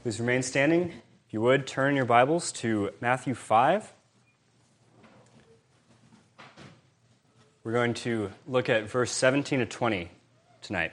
Please remain standing. If you would, turn your Bibles to Matthew 5. We're going to look at verse 17 to 20 tonight.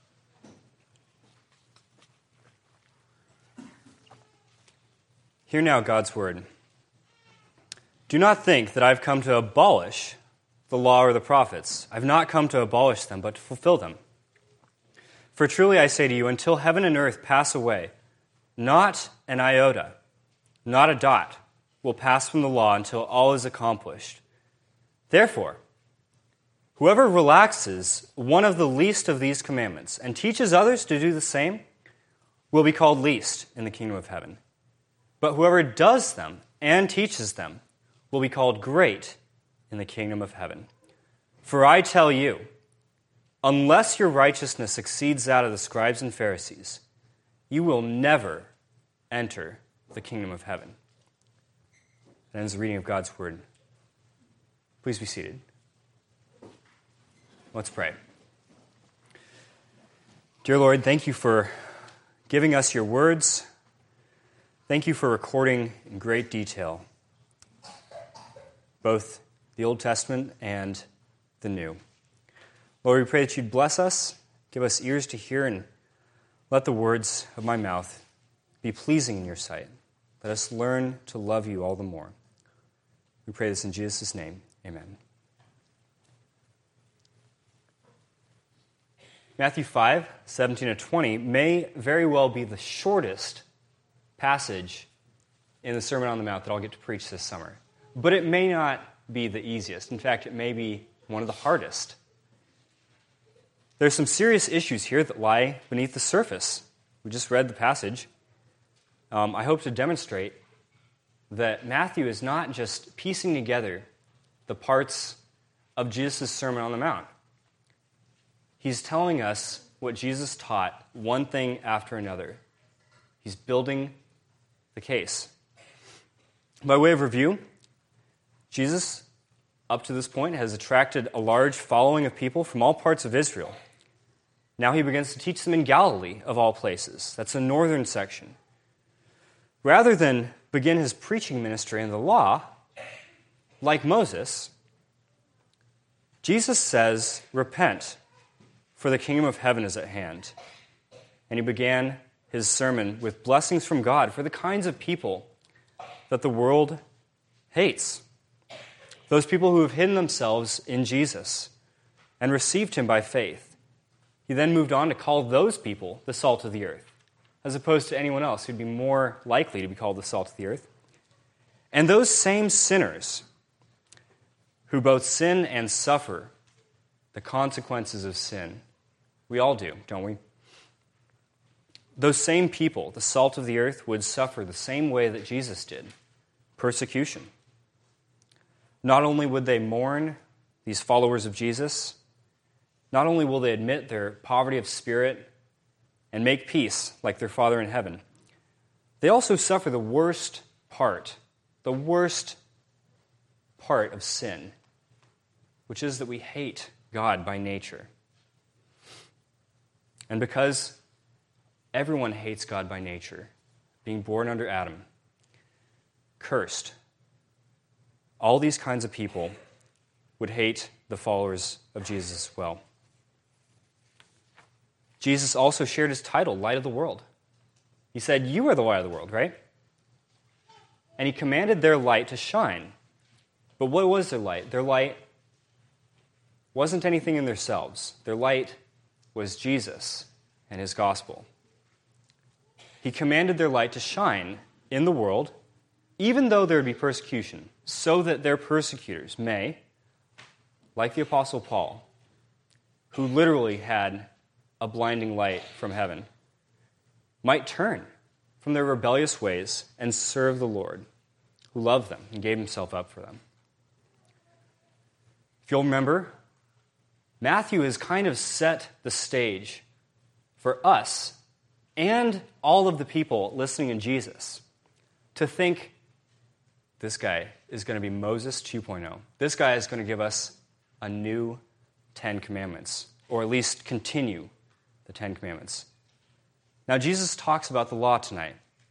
Hear now God's word. Do not think that I've come to abolish the law or the prophets. I've not come to abolish them, but to fulfill them. For truly I say to you, until heaven and earth pass away, not an iota, not a dot, will pass from the law until all is accomplished. Therefore, whoever relaxes one of the least of these commandments and teaches others to do the same will be called least in the kingdom of heaven. But whoever does them and teaches them will be called great in the kingdom of heaven. For I tell you, unless your righteousness exceeds that of the scribes and Pharisees, you will never enter the kingdom of heaven. That ends the reading of God's word. Please be seated. Let's pray. Dear Lord, thank you for giving us your words. Thank you for recording in great detail both the Old Testament and the New. Lord, we pray that you'd bless us, give us ears to hear, and let the words of my mouth be pleasing in your sight. Let us learn to love you all the more. We pray this in Jesus' name. Amen. Matthew 5, 17 to 20 may very well be the shortest passage in the Sermon on the Mount that I'll get to preach this summer. But it may not be the easiest. In fact, it may be one of the hardest. There's some serious issues here that lie beneath the surface. We just read the passage. I hope to demonstrate that Matthew is not just piecing together the parts of Jesus' Sermon on the Mount. He's telling us what Jesus taught, one thing after another. He's building the case. By way of review, Jesus, up to this point, has attracted a large following of people from all parts of Israel. Now he begins to teach them in Galilee, of all places. That's the northern section. Rather than begin his preaching ministry in the law, like Moses, Jesus says, repent, for the kingdom of heaven is at hand. And he began his sermon with blessings from God for the kinds of people that the world hates. Those people who have hidden themselves in Jesus and received him by faith. He then moved on to call those people the salt of the earth, as opposed to anyone else who'd be more likely to be called the salt of the earth. And those same sinners who both sin and suffer the consequences of sin, we all do, don't we? Those same people, the salt of the earth, would suffer the same way that Jesus did, persecution. Not only would they mourn, these followers of Jesus, not only will they admit their poverty of spirit and make peace like their Father in heaven, they also suffer the worst part of sin, which is that we hate God by nature. And because everyone hates God by nature, being born under Adam, cursed, all these kinds of people would hate the followers of Jesus as well. Jesus also shared his title, Light of the World. He said, you are the light of the world, right? And he commanded their light to shine. But what was their light? Their light wasn't anything in themselves. Their light was Jesus and his gospel. He commanded their light to shine in the world, even though there would be persecution, so that their persecutors may, like the Apostle Paul, who literally had a blinding light from heaven, might turn from their rebellious ways and serve the Lord, who loved them and gave himself up for them. If you'll remember, Matthew has kind of set the stage for us and all of the people listening in Jesus to think this guy is going to be Moses 2.0. This guy is going to give us a new 10 Commandments, or at least continue the 10 Commandments. Now, Jesus talks about the law tonight,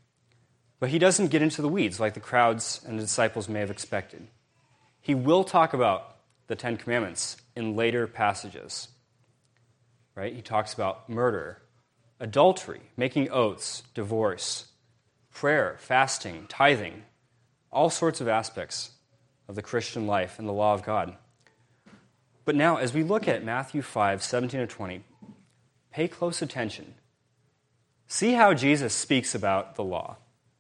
But he doesn't get into the weeds like the crowds and the disciples may have expected. He will talk about the Ten Commandments in later passages. Right? He talks about murder, adultery, making oaths, divorce, prayer, fasting, tithing, all sorts of aspects of the Christian life and the law of God. But now, as we look at Matthew 5, 17 to 20, pay close attention. See how Jesus speaks about the law.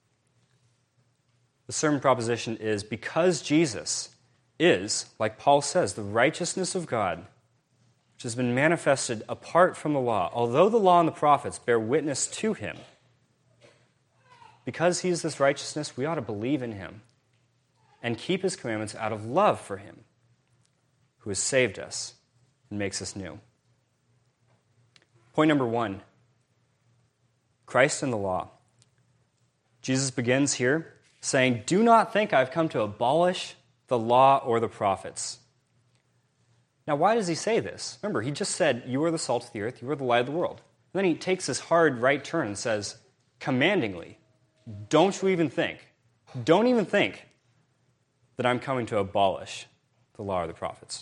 The sermon proposition is, because Jesus is, like Paul says, the righteousness of God, which has been manifested apart from the law, although the law and the prophets bear witness to him, because he is this righteousness, we ought to believe in him and keep his commandments out of love for him, who has saved us and makes us new. Point number 1, Christ and the law. Jesus begins here saying, "Do not think I've come to abolish the law or the prophets." Now, why does he say this? Remember, he just said, you are the salt of the earth, you are the light of the world. And then he takes this hard right turn and says, commandingly, don't even think that I'm coming to abolish the law or the prophets.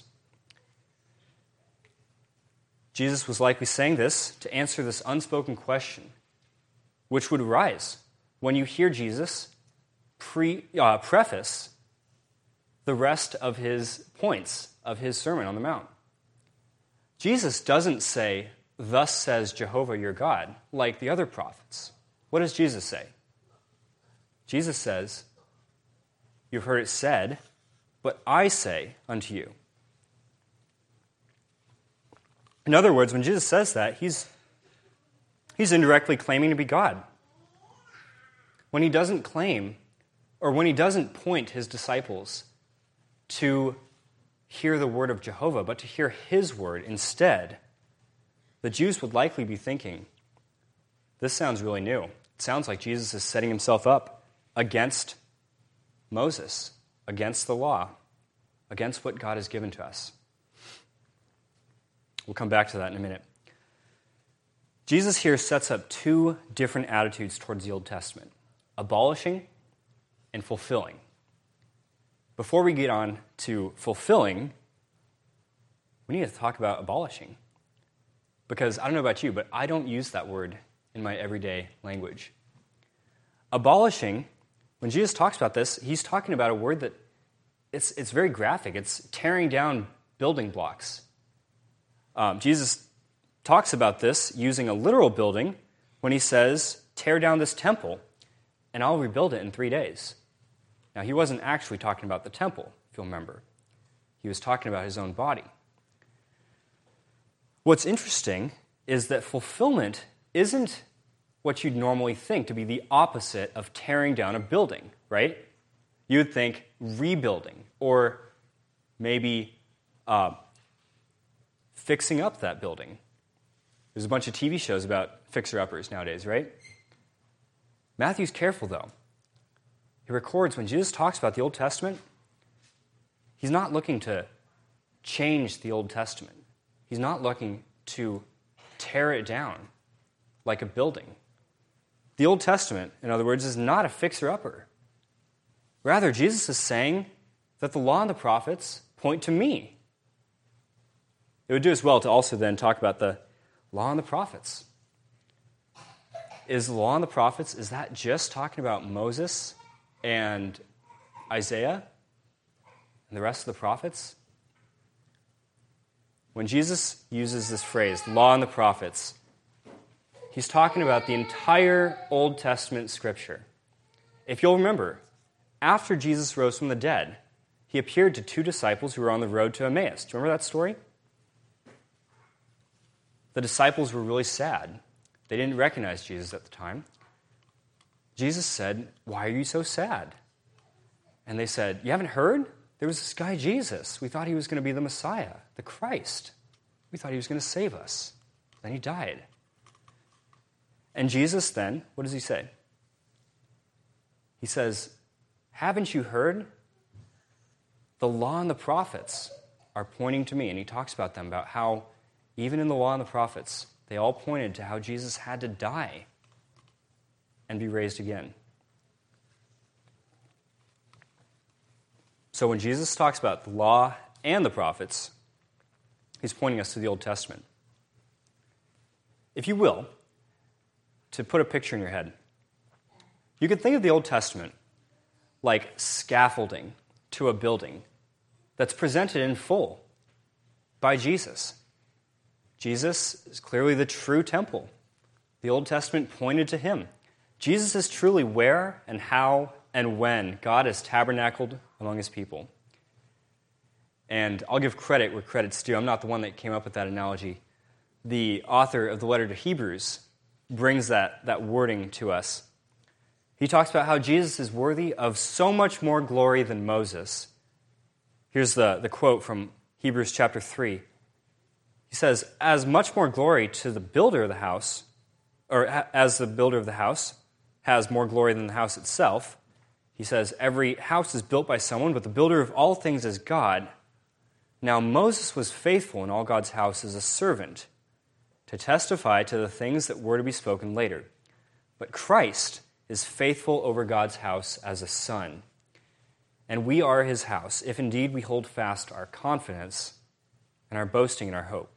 Jesus was likely saying this to answer this unspoken question, which would arise when you hear Jesus preface the rest of his points of his Sermon on the Mount. Jesus doesn't say, "Thus says Jehovah your God," like the other prophets. What does Jesus say? Jesus says, "You've heard it said, but I say unto you." In other words, when Jesus says that, he's indirectly claiming to be God. When he doesn't claim, or when he doesn't point his disciples to hear the word of Jehovah, but to hear his word instead, the Jews would likely be thinking, this sounds really new. It sounds like Jesus is setting himself up against Moses, against the law, against what God has given to us. We'll come back to that in a minute. Jesus here sets up two different attitudes towards the Old Testament: abolishing and fulfilling. Before we get on to fulfilling, we need to talk about abolishing. Because I don't know about you, but I don't use that word in my everyday language. Abolishing, when Jesus talks about this, he's talking about a word that it's very graphic. It's tearing down building blocks. Jesus talks about this using a literal building when he says, "Tear down this temple, and I'll rebuild it in 3 days." Now, he wasn't actually talking about the temple, if you'll remember. He was talking about his own body. What's interesting is that fulfillment isn't what you'd normally think to be the opposite of tearing down a building, right? You would think rebuilding, or maybe fixing up that building. There's a bunch of TV shows about fixer-uppers nowadays, right? Matthew's careful, though. He records when Jesus talks about the Old Testament, he's not looking to change the Old Testament. He's not looking to tear it down like a building. The Old Testament, in other words, is not a fixer-upper. Rather, Jesus is saying that the law and the prophets point to me. It would do as well to also then talk about the law and the prophets. Is the law and the prophets, is that just talking about Moses and Isaiah and the rest of the prophets? When Jesus uses this phrase, law and the prophets, he's talking about the entire Old Testament scripture. If you'll remember, after Jesus rose from the dead, he appeared to two disciples who were on the road to Emmaus. Do you remember that story? The disciples were really sad. They didn't recognize Jesus at the time. Jesus said, "Why are you so sad?" And they said, "You haven't heard? There was this guy Jesus. We thought he was going to be the Messiah, the Christ. We thought he was going to save us. Then he died." And Jesus then, what does he say? He says, "Haven't you heard? The law and the prophets are pointing to me." And he talks about them, about how even in the law and the prophets, they all pointed to how Jesus had to die and be raised again. So when Jesus talks about the law and the prophets, he's pointing us to the Old Testament. If you will, to put a picture in your head, you could think of the Old Testament like scaffolding to a building that's presented in full by Jesus. Jesus is clearly the true temple. The Old Testament pointed to him. Jesus is truly where and how and when God has tabernacled among his people. And I'll give credit where credit's due. I'm not the one that came up with that analogy. The author of the letter to Hebrews brings that wording to us. He talks about how Jesus is worthy of so much more glory than Moses. Here's the quote from Hebrews chapter 3. He says, as much more glory to the builder of the house, or as the builder of the house has more glory than the house itself. He says, every house is built by someone, but the builder of all things is God. Now Moses was faithful in all God's house as a servant to testify to the things that were to be spoken later. But Christ is faithful over God's house as a son. And we are his house, if indeed we hold fast our confidence and our boasting in our hope.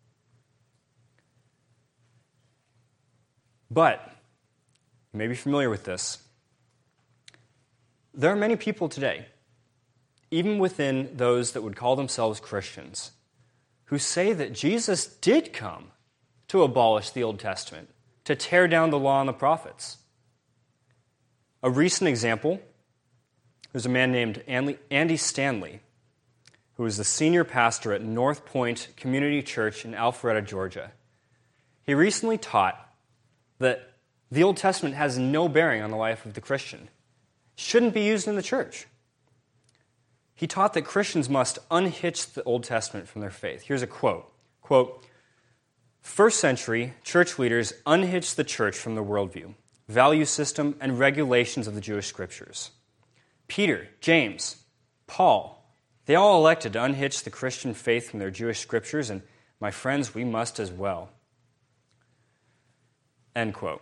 But, you may be familiar with this, there are many people today, even within those that would call themselves Christians, who say that Jesus did come to abolish the Old Testament, to tear down the law and the prophets. A recent example, there's a man named Andy Stanley, who is the senior pastor at North Point Community Church in Alpharetta, Georgia. He recently taught that the Old Testament has no bearing on the life of the Christian. It shouldn't be used in the church. He taught that Christians must unhitch the Old Testament from their faith. Here's a quote. Quote, first century church leaders unhitched the church from the worldview, value system, and regulations of the Jewish scriptures. Peter, James, Paul, they all elected to unhitch the Christian faith from their Jewish scriptures, and my friends, we must as well. End quote.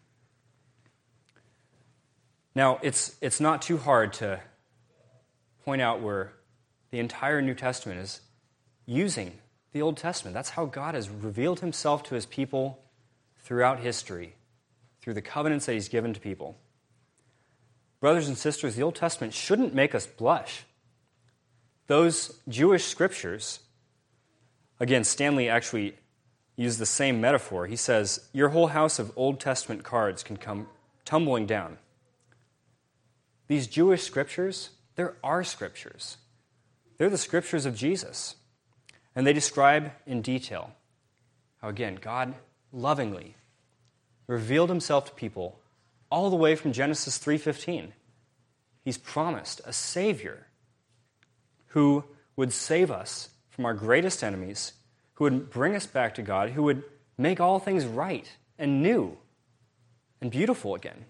Now, it's not too hard to point out where the entire New Testament is using the Old Testament. That's how God has revealed himself to his people throughout history, through the covenants that he's given to people. Brothers and sisters, the Old Testament shouldn't make us blush. Those Jewish scriptures, again, Stanley actually used the same metaphor. He says, your whole house of Old Testament cards can come tumbling down. These Jewish scriptures, they're our scriptures. They're the scriptures of Jesus. And they describe in detail how, again, God lovingly revealed himself to people all the way from Genesis 3:15. He's promised a Savior who would save us from our greatest enemies, who would bring us back to God, who would make all things right and new and beautiful again.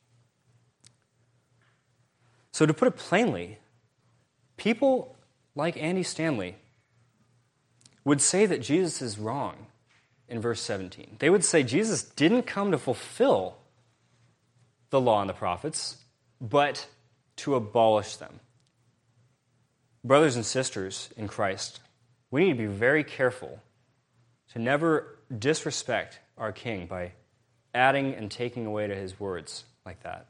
So to put it plainly, people like Andy Stanley would say that Jesus is wrong in verse 17. They would say Jesus didn't come to fulfill the law and the prophets, but to abolish them. Brothers and sisters in Christ, we need to be very careful to never disrespect our King by adding and taking away to his words like that.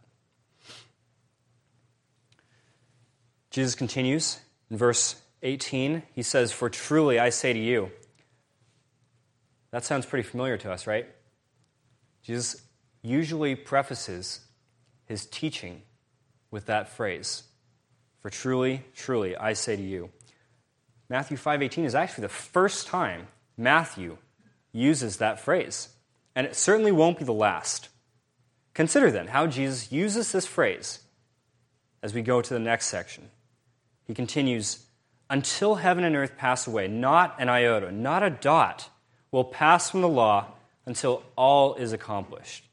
Jesus continues in verse 18. He says, for truly I say to you. That sounds pretty familiar to us, right? Jesus usually prefaces his teaching with that phrase. For truly, truly, I say to you. Matthew 5:18 is actually the first time Matthew uses that phrase. And it certainly won't be the last. Consider then how Jesus uses this phrase as we go to the next section. He continues, until heaven and earth pass away, not an iota, not a dot will pass from the law until all is accomplished.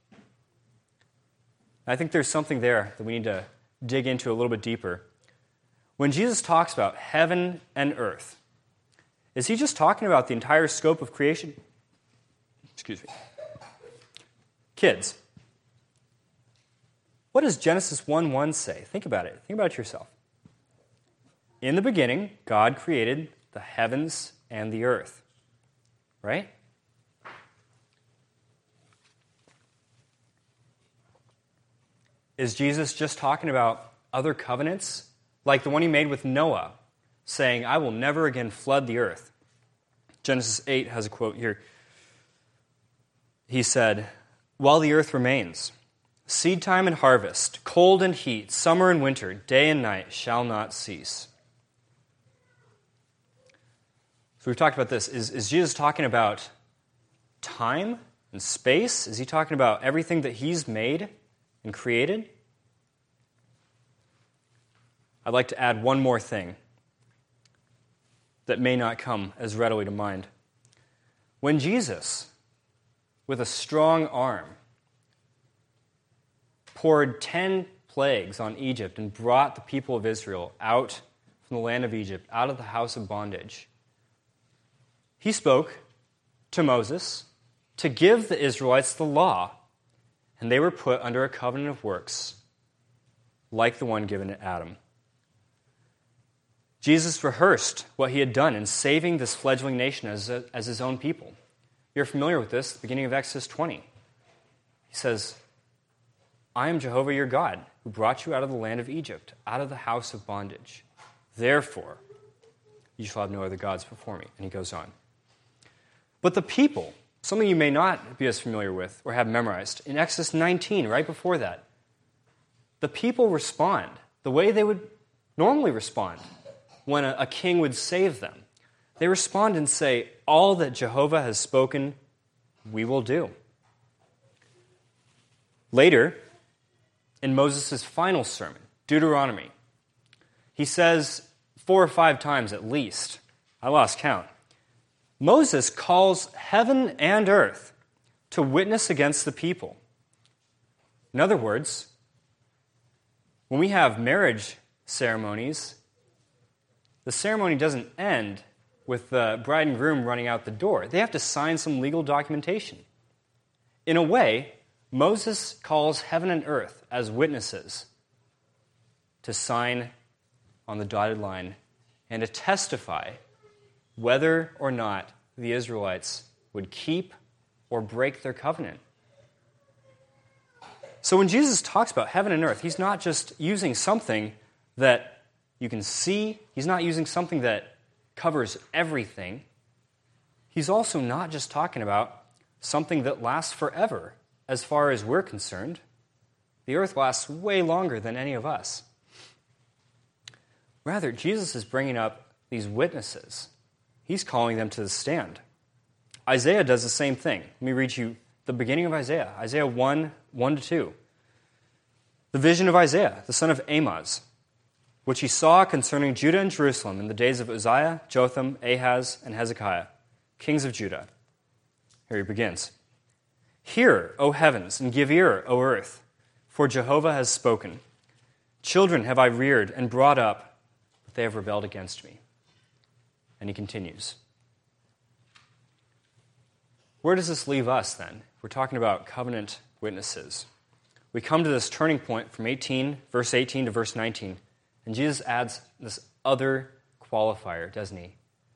I think there's something there that we need to dig into a little bit deeper. When Jesus talks about heaven and earth, is he just talking about the entire scope of creation? Excuse me. Kids, what does Genesis 1:1 say? Think about it. Think about it yourself. In the beginning, God created the heavens and the earth. Right? Is Jesus just talking about other covenants? Like the one he made with Noah, saying, I will never again flood the earth. Genesis 8 has a quote here. He said, while the earth remains, seed time and harvest, cold and heat, summer and winter, day and night shall not cease. So we've talked about this. Is Jesus talking about time and space? Is he talking about everything that he's made and created? I'd like to add one more thing that may not come as readily to mind. When Jesus, with a strong arm, poured 10 plagues on Egypt and brought the people of Israel out from the land of Egypt, out of the house of bondage, he spoke to Moses to give the Israelites the law, and they were put under a covenant of works like the one given to Adam. Jesus rehearsed what he had done in saving this fledgling nation as his own people. You're familiar with this, the beginning of Exodus 20. He says, I am Jehovah your God, who brought you out of the land of Egypt, out of the house of bondage. Therefore, you shall have no other gods before me. And he goes on. But the people, something you may not be as familiar with or have memorized, in Exodus 19, right before that, the people respond the way they would normally respond when a king would save them. They respond and say, all that Jehovah has spoken, we will do. Later, in Moses' final sermon, Deuteronomy, he says 4 or 5 times at least, I lost count, Moses calls heaven and earth to witness against the people. In other words, when we have marriage ceremonies, the ceremony doesn't end with the bride and groom running out the door. They have to sign some legal documentation. In a way, Moses calls heaven and earth as witnesses to sign on the dotted line and to testify whether or not the Israelites would keep or break their covenant. So when Jesus talks about heaven and earth, he's not just using something that you can see. He's not using something that covers everything. He's also not just talking about something that lasts forever. As far as we're concerned, the earth lasts way longer than any of us. Rather, Jesus is bringing up these witnesses. He's calling them to the stand. Isaiah does the same thing. Let me read you the beginning of Isaiah, Isaiah 1:1-2. The vision of Isaiah, the son of Amoz, which he saw concerning Judah and Jerusalem in the days of Uzziah, Jotham, Ahaz, and Hezekiah, kings of Judah. Here he begins. Hear, O heavens, and give ear, O earth, for Jehovah has spoken. Children have I reared and brought up, but they have rebelled against me. And he continues. Where does this leave us then? We're talking about covenant witnesses. We come to this turning point from verse 18 to verse 19, and Jesus adds this other qualifier, doesn't he?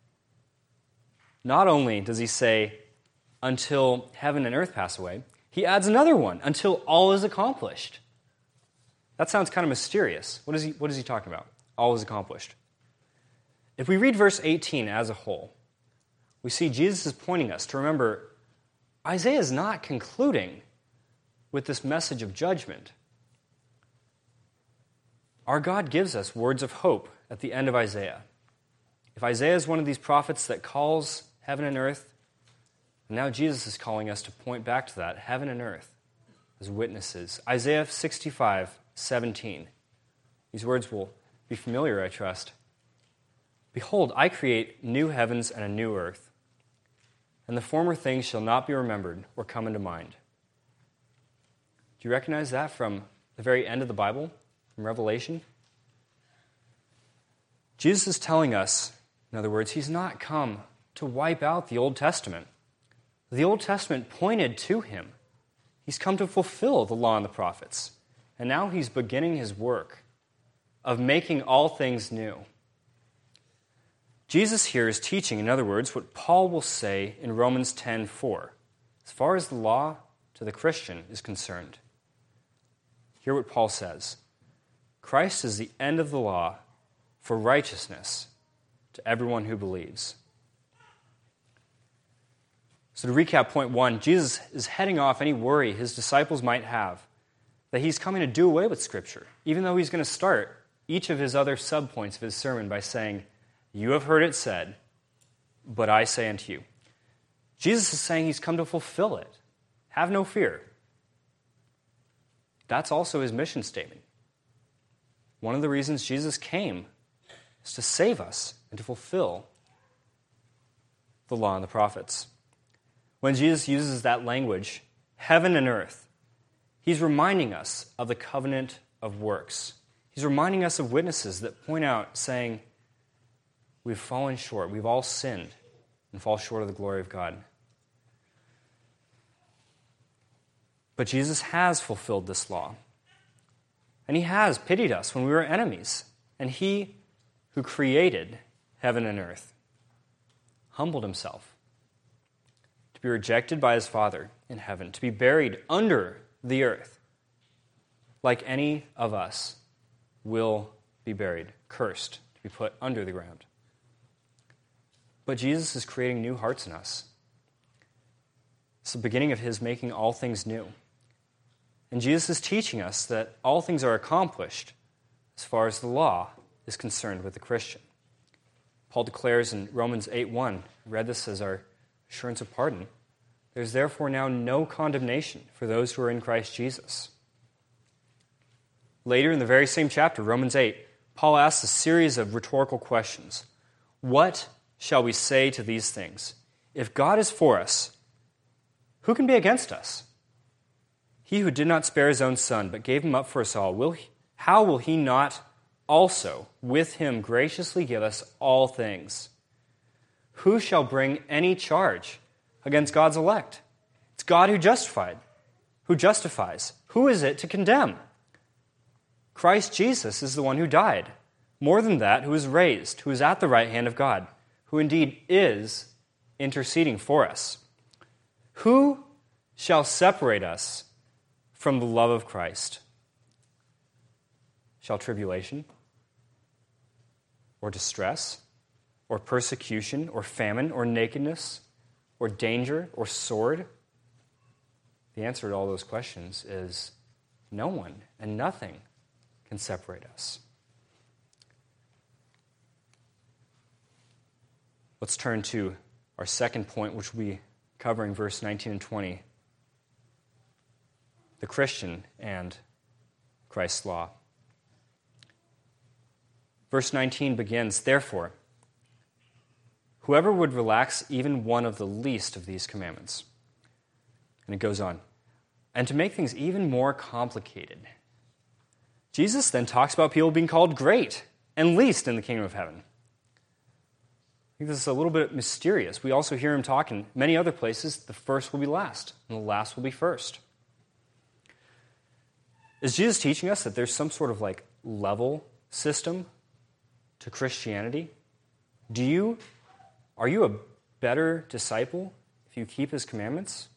Not only does he say, until heaven and earth pass away, he adds another one, until all is accomplished. That sounds kind of mysterious. What is he talking about? All is accomplished. If we read verse 18 as a whole, we see Jesus is pointing us to remember Isaiah is not concluding with this message of judgment. Our God gives us words of hope at the end of Isaiah. If Isaiah is one of these prophets that calls heaven and earth, now Jesus is calling us to point back to that, heaven and earth, as witnesses. Isaiah 65:17. These words will be familiar, I trust. Behold, I create new heavens and a new earth, and the former things shall not be remembered or come into mind. Do you recognize that from the very end of the Bible, from Revelation? Jesus is telling us, in other words, he's not come to wipe out the Old Testament. The Old Testament pointed to him. He's come to fulfill the law and the prophets. And now he's beginning his work of making all things new. Jesus here is teaching, in other words, what Paul will say in Romans 10:4. As far as the law to the Christian is concerned, hear what Paul says. Christ is the end of the law for righteousness to everyone who believes. So to recap point 1, Jesus is heading off any worry his disciples might have that he's coming to do away with Scripture, even though he's going to start each of his other subpoints of his sermon by saying, "You have heard it said, but I say unto you." Jesus is saying he's come to fulfill it. Have no fear. That's also his mission statement. One of the reasons Jesus came is to save us and to fulfill the law and the prophets. When Jesus uses that language, heaven and earth, he's reminding us of the covenant of works. He's reminding us of witnesses that point out, saying, we've fallen short, we've all sinned and fall short of the glory of God. But Jesus has fulfilled this law. And he has pitied us when we were enemies. And he who created heaven and earth humbled himself to be rejected by his Father in heaven, to be buried under the earth, like any of us will be buried, cursed, to be put under the ground. But Jesus is creating new hearts in us. It's the beginning of his making all things new. And Jesus is teaching us that all things are accomplished as far as the law is concerned with the Christian. Paul declares in Romans 8:1, read this as our assurance of pardon, "There's therefore now no condemnation for those who are in Christ Jesus." Later in the very same chapter, Romans 8, Paul asks a series of rhetorical questions. What shall we say to these things? If God is for us, who can be against us? He who did not spare his own son, but gave him up for us all, how will he not also with him graciously give us all things? Who shall bring any charge against God's elect? It's God who justifies. Who is it to condemn? Christ Jesus is the one who died. More than that, who is raised, who is at the right hand of God, who indeed is interceding for us. Who shall separate us from the love of Christ? Shall tribulation, or distress, or persecution, or famine, or nakedness, or danger, or sword? The answer to all those questions is no one and nothing can separate us. Let's turn to our second point, which will be covering verse 19 and 20. The Christian and Christ's law. Verse 19 begins, "Therefore, whoever would relax even one of the least of these commandments." And it goes on, "And to make things even more complicated." Jesus then talks about people being called great and least in the kingdom of heaven. I think this is a little bit mysterious. We also hear him talk in many other places, the first will be last, and the last will be first. Is Jesus teaching us that there's some sort of level system to Christianity? Are you a better disciple if you keep his commandments?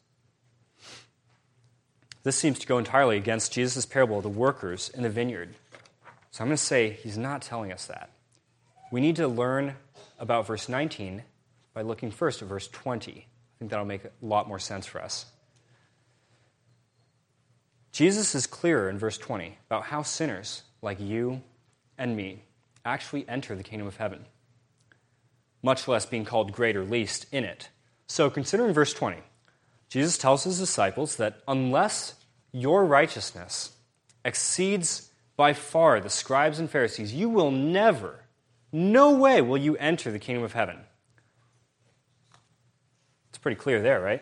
This seems to go entirely against Jesus' parable of the workers in the vineyard. So I'm going to say he's not telling us that. We need to learn about verse 19 by looking first at verse 20. I think that'll make a lot more sense for us. Jesus is clearer in verse 20 about how sinners like you and me actually enter the kingdom of heaven, much less being called great or least in it. So considering verse 20, Jesus tells his disciples that unless your righteousness exceeds by far the scribes and Pharisees, you will never, no way will you enter the kingdom of heaven. It's pretty clear there, right?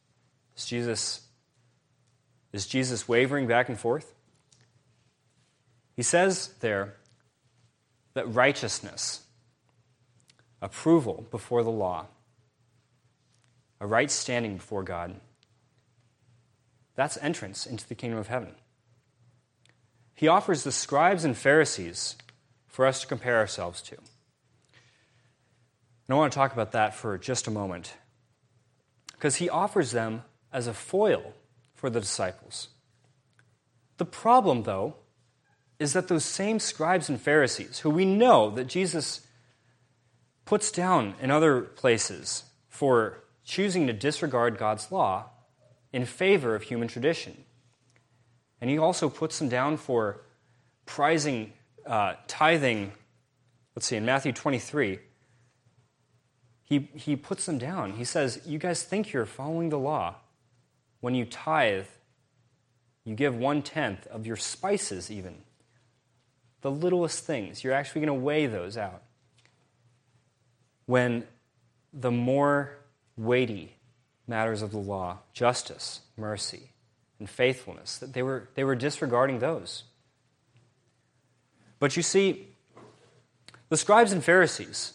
Is Jesus wavering back and forth? He says there that righteousness, approval before the law, a right standing before God, that's entrance into the kingdom of heaven. He offers the scribes and Pharisees for us to compare ourselves to. And I want to talk about that for just a moment, because he offers them as a foil for the disciples. The problem, though, is that those same scribes and Pharisees, who we know that Jesus puts down in other places for choosing to disregard God's law in favor of human tradition, and he also puts them down for prizing tithing. Let's see, in Matthew 23, he puts them down. He says, you guys think you're following the law. When you tithe, you give 1/10 of your spices even. The littlest things, you're actually going to weigh those out. When the more weighty matters of the law, justice, mercy, and faithfulness, that they were disregarding those. But you see, the scribes and Pharisees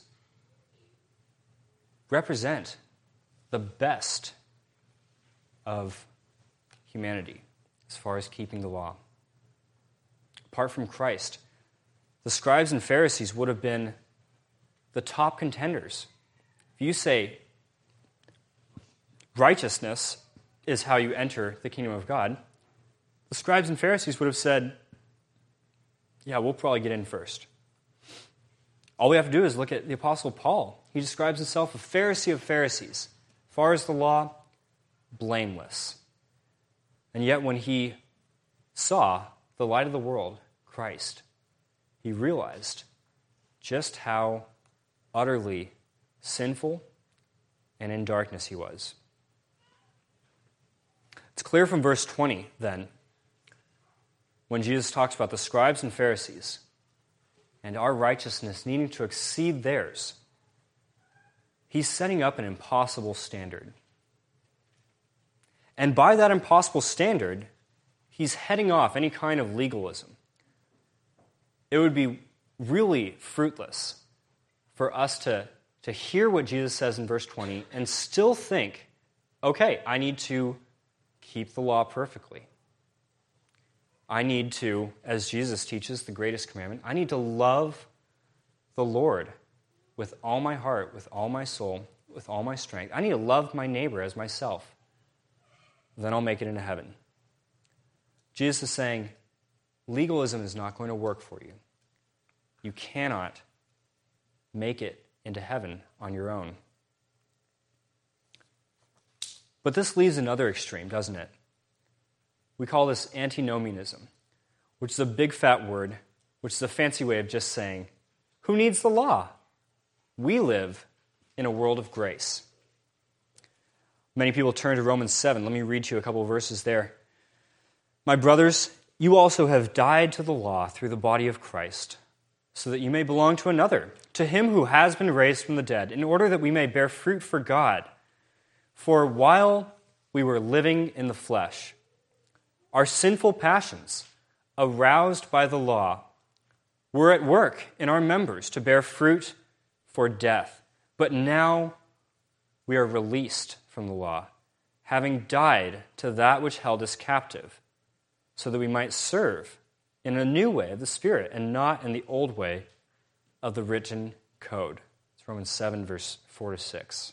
represent the best of humanity as far as keeping the law. Apart from Christ, the scribes and Pharisees would have been the top contenders. If you say righteousness is how you enter the kingdom of God, the scribes and Pharisees would have said, yeah, we'll probably get in first. All we have to do is look at the Apostle Paul. He describes himself a Pharisee of Pharisees. As far as the law, blameless. And yet when he saw the light of the world, Christ, he realized just how utterly sinful and in darkness he was. It's clear from verse 20, then, when Jesus talks about the scribes and Pharisees and our righteousness needing to exceed theirs, he's setting up an impossible standard. And by that impossible standard, he's heading off any kind of legalism. It would be really fruitless for us to hear what Jesus says in verse 20 and still think, okay, I need to keep the law perfectly. I need to, as Jesus teaches the greatest commandment, I need to love the Lord with all my heart, with all my soul, with all my strength. I need to love my neighbor as myself. Then I'll make it into heaven. Jesus is saying, legalism is not going to work for you. You cannot make it into heaven on your own. But this leaves another extreme, doesn't it? We call this antinomianism, which is a big fat word, which is a fancy way of just saying, who needs the law? We live in a world of grace. Many people turn to Romans 7. Let me read you a couple of verses there. My brothers, you also have died to the law through the body of Christ, so that you may belong to another, to him who has been raised from the dead, in order that we may bear fruit for God. For while we were living in the flesh, our sinful passions, aroused by the law, were at work in our members to bear fruit for death. But now we are released from the law, having died to that which held us captive, so that we might serve in a new way of the Spirit and not in the old way of the written code. It's Romans 7, verse 4 to 6.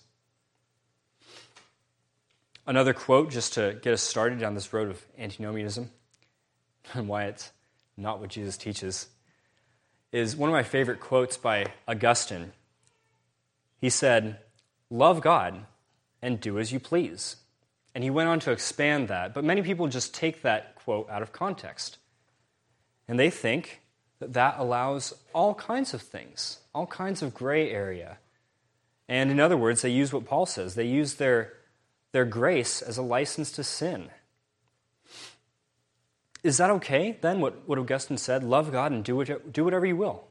Another quote, just to get us started down this road of antinomianism and why it's not what Jesus teaches, is one of my favorite quotes by Augustine. He said, "Love God and do as you please." And he went on to expand that, but many people just take that quote out of context. And they think that that allows all kinds of things, all kinds of gray area. And in other words, they use what Paul says. They use their grace as a license to sin. Is that okay, then, what Augustine said? Love God and do whatever you will.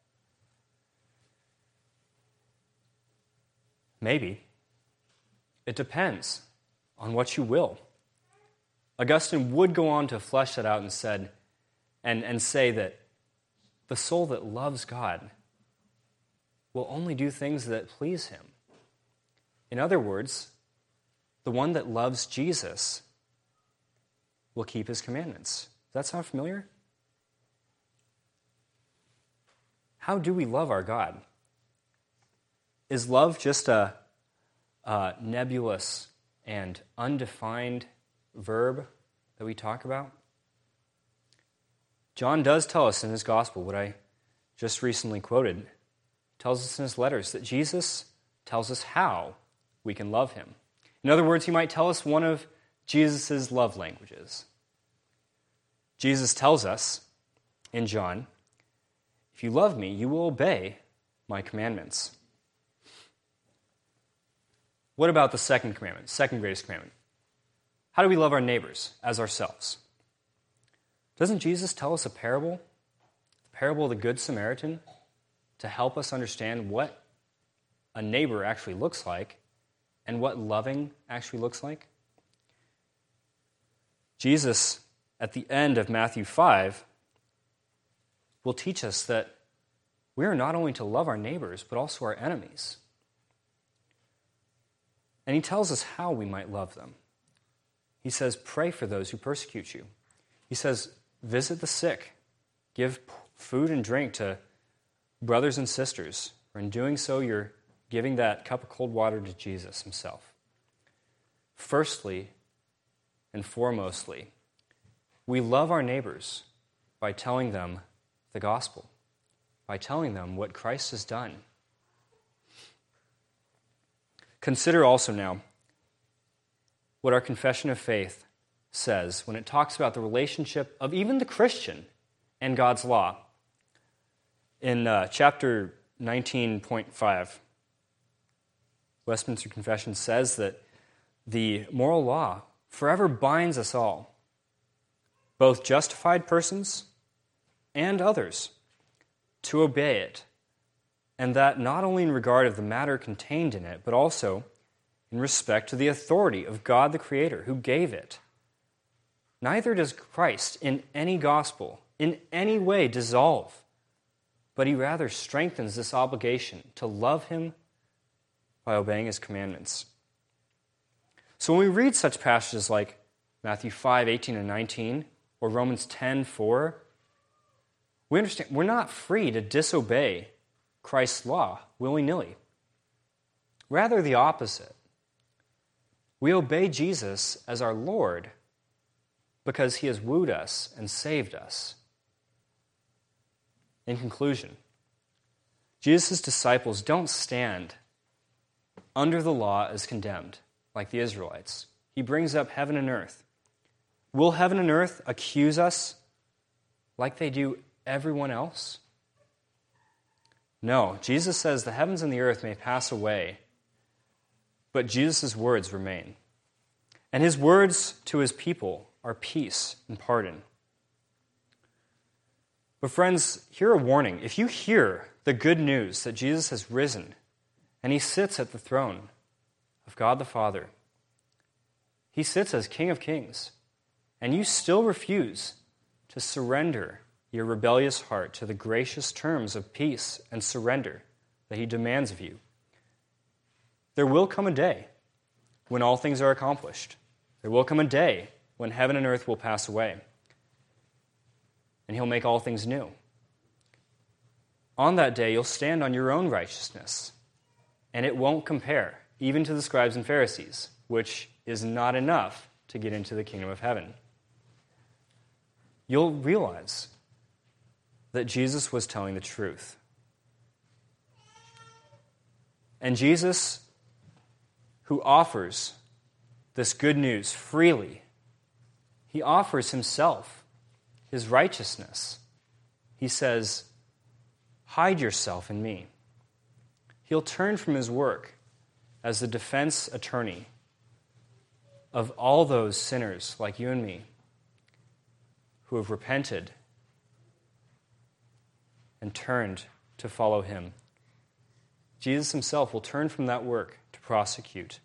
Maybe. It depends on what you will. Augustine would go on to flesh that out and said, and say that the soul that loves God will only do things that please him. In other words, the one that loves Jesus will keep his commandments. Does that sound familiar? How do we love our God? is love just a nebulous and undefined verb that we talk about? John does tell us in his gospel, what I just recently quoted, tells us in his letters that Jesus tells us how we can love him. In other words, he might tell us one of Jesus' love languages. Jesus tells us in John, if you love me, you will obey my commandments. What about the second commandment, second greatest commandment? How do we love our neighbors as ourselves? Doesn't Jesus tell us a parable? The parable of the Good Samaritan, to help us understand what a neighbor actually looks like and what loving actually looks like? Jesus, at the end of Matthew 5, will teach us that we are not only to love our neighbors, but also our enemies. And he tells us how we might love them. He says, pray for those who persecute you. He says, visit the sick, give food and drink to brothers and sisters. For in doing so, you're giving that cup of cold water to Jesus himself. Firstly and foremostly, we love our neighbors by telling them the gospel, by telling them what Christ has done. Consider also now what our confession of faith says when it talks about the relationship of even the Christian and God's law. In chapter 19.5, Westminster Confession says that the moral law forever binds us all, both justified persons and others, to obey it, and that not only in regard of the matter contained in it, but also in respect to the authority of God the Creator who gave it. Neither does Christ in any gospel in any way dissolve, but he rather strengthens this obligation to love him by obeying his commandments. So when we read such passages like Matthew 5:18 and 19, or Romans 10:4, we understand we're not free to disobey Christ's law willy-nilly. Rather the opposite. We obey Jesus as our Lord because he has wooed us and saved us. In conclusion, Jesus' disciples don't stand under the law as condemned, like the Israelites. He brings up heaven and earth. Will heaven and earth accuse us like they do everyone else? No, Jesus says the heavens and the earth may pass away, but Jesus' words remain. And his words to his people are peace and pardon. But friends, hear a warning. If you hear the good news that Jesus has risen and he sits at the throne of God the Father, he sits as King of Kings, and you still refuse to surrender your rebellious heart to the gracious terms of peace and surrender that he demands of you, there will come a day when all things are accomplished. There will come a day when heaven and earth will pass away, and he'll make all things new. On that day, you'll stand on your own righteousness, and it won't compare, even to the scribes and Pharisees, which is not enough to get into the kingdom of heaven. You'll realize that Jesus was telling the truth. And Jesus, who offers this good news freely, he offers himself, his righteousness. He says, hide yourself in me. He'll turn from his work as the defense attorney of all those sinners like you and me who have repented and turned to follow him. Jesus himself will turn from that work to prosecute.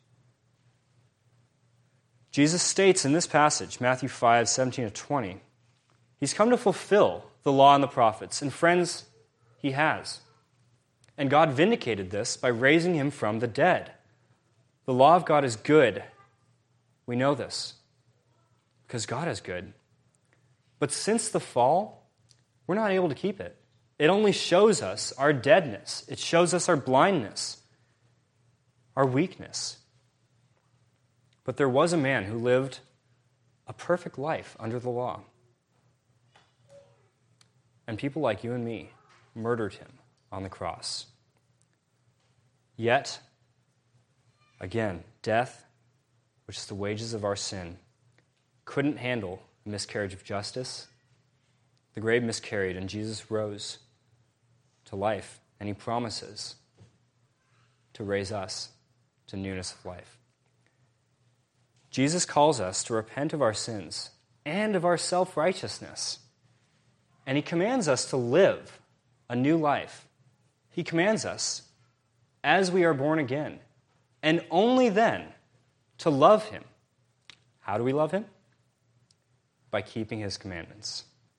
Jesus states in this passage, Matthew 5:17-20, he's come to fulfill the law and the prophets. And friends, he has. And God vindicated this by raising him from the dead. The law of God is good. We know this because God is good. But since the fall, we're not able to keep it. It only shows us our deadness. It shows us our blindness. our weakness. But there was a man who lived a perfect life under the law. And people like you and me murdered him on the cross. Yet, again, death, which is the wages of our sin, couldn't handle a miscarriage of justice. The grave miscarried, and Jesus rose to life, and he promises to raise us to newness of life. Jesus calls us to repent of our sins and of our self-righteousness, and he commands us to live a new life. He commands us, as we are born again, and only then, to love him. How do we love him? By keeping his commandments.